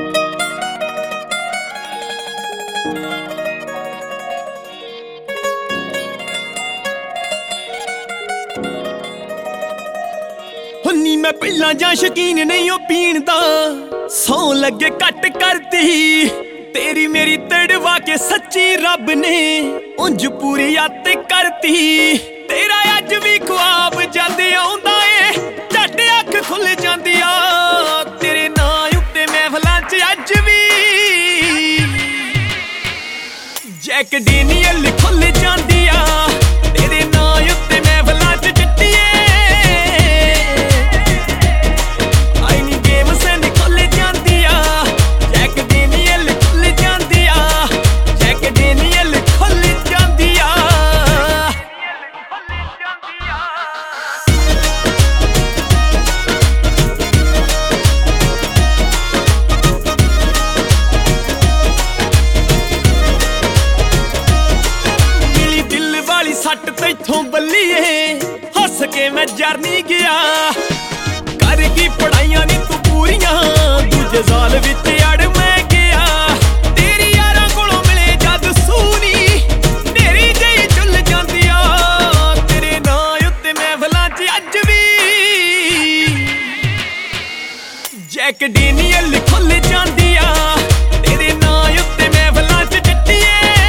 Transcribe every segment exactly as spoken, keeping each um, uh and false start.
हुन्नी मैं पहला जा शकीन नहीं हो पीण दा, सौ लगे कट करती तेरी मेरी तड़वा के सच्ची रब ने उंज पूरी आत करती। तेरा अज भी ख्वाब जद आउंदा ए झट अख खुल जांदी आ, तेरे नां उत्ते महफलां च अज भी जैक डेनियल खुल जांदी आ, तेरे नां उत्ते महफलां च चिट्टिए आईनी गेम सन खुल जांदी आ, जैक डेनियल खुल जांदी आ, जैक डेनियल खुल जांदी आ। सट तैथों बल्लीए हस के मैं जर नहीं गया, कर की पढ़ाइयां नी तू पूरियां दूजे साल विच अड़ मैं गया। तेरी यारां कोलों मिले जद सूनी तेरी जई चुल जांदी आ, तेरे नां उत्ते महफलां च अज भी जैक डेनियल खुल जांदी आ, तेरे नां उत्ते महफलां च चिट्टिए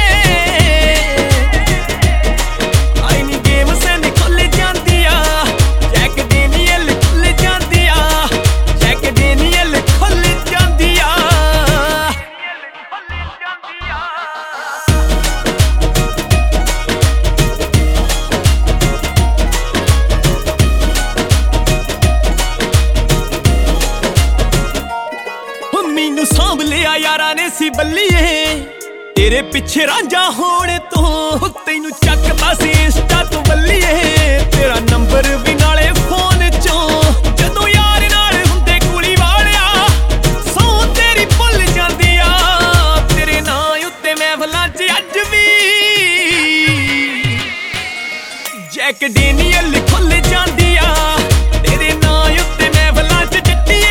मैनू सांभ लिया यारा ने सी बल्लीए, तेरे पिछे रांझा होने तो तैनू चकदा सी इंस्टा तो बल्लीए, तेरा नंबर भी नाले फोन चों जदों यार नाल हुंदे कुली वालिया सौ तेरी भुल जांदी आ, तेरे नां उत्ते महफलां च अज भी जैक डेनियल खुल जांदी आ, तेरे नां उत्ते महफलां च चिट्टिए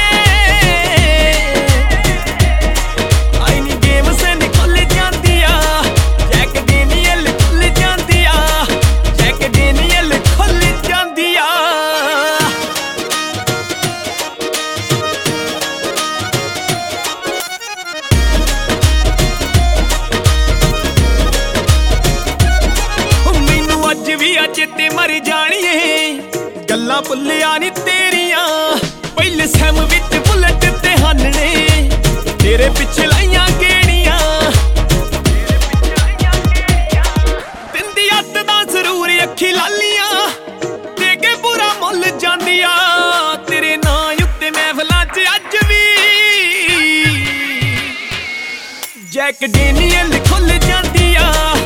चेते मर जानिए गल्लां भुल्लिया नी तेरियां, पहले सैम विच बुलेट ते हानने तेरे पिछे लाइयां गेड़ियां। दिंदी अत दा जरूर अखी लालियां दे के बुरा मुल जांदिया, तेरे नां उत्ते महफलां च अज भी जैक डेनियल खुल जांदी आ।